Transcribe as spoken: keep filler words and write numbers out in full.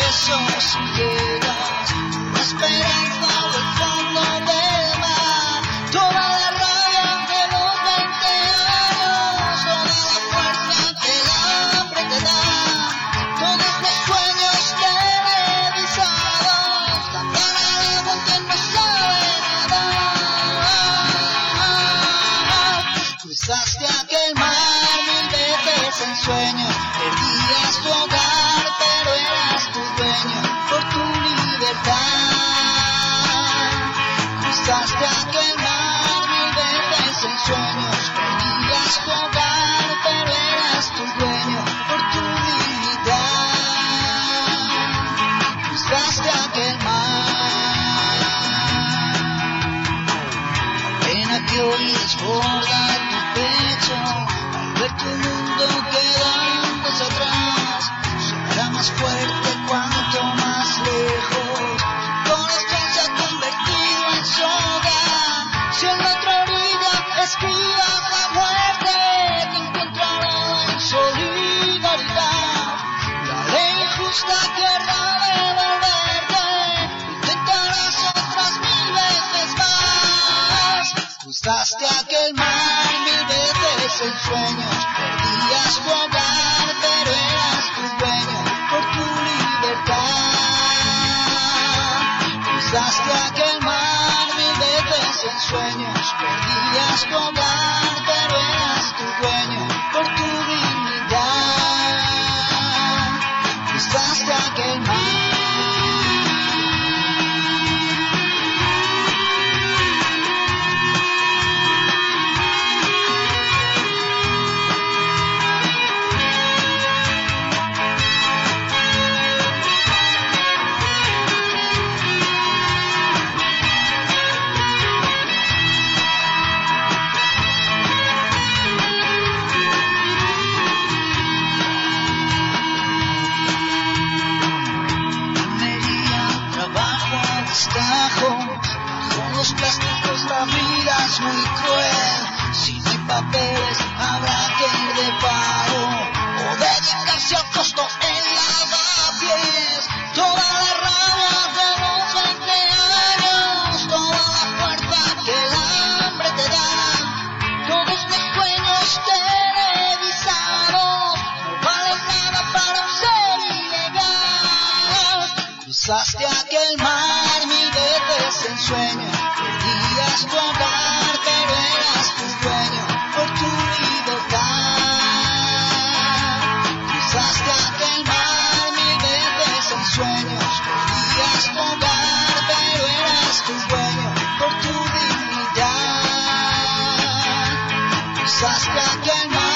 eso si llegas, una esperanza del fondo del mar, toda la rabia de los veinte años, toda la fuerza que el hambre te da, todos los sueños televisados, cantar al agua quien no sabe nadar. Cruzaste aquel mar mil veces en sueños, perdías tu hogar, pero eras tu dueño por tu libertad. Cruzaste aquel mar mil veces en sueños, perdías tu hogar, pero eras tu dueño por tu dignidad. Cruzaste aquel mar. La pena que hoy desborda tu pecho, al ver tu mundo quedándose atrás, sonará más fuerte cuanto más lejos. Tu corazón se ha convertido en soga. Si en la otra orilla esquivas la muerte, te encontrará en solidaridad. La ley justa querrá devolverte, intentarás otras mil veces más. Cruzaste aquel mar mil veces en sueños, perdías tu hogar, pero eras tu dueño por tu libertad. Cruzaste aquel mar mil veces en sueños, perdías tu hogar, pero eras tu dueño por tu dignidad. Cruzaste aquel mar. Con los plásticos la vida es muy cruel. Si no hay papeles habrá que ir de paro o dedicarse al costo en lavapiés. Toda la rabia de los veinte años, toda la fuerza que el hambre te da, todos los sueños televisados no valen nada para un ser ilegal. Cruzaste aquel mar mil veces en sueños, perdías tu hogar, pero eras tu dueño por tu libertad. Cruzaste aquel mar mil veces en sueños, perdías tu hogar, pero eras tu dueño por tu dignidad. Cruzaste aquel mar.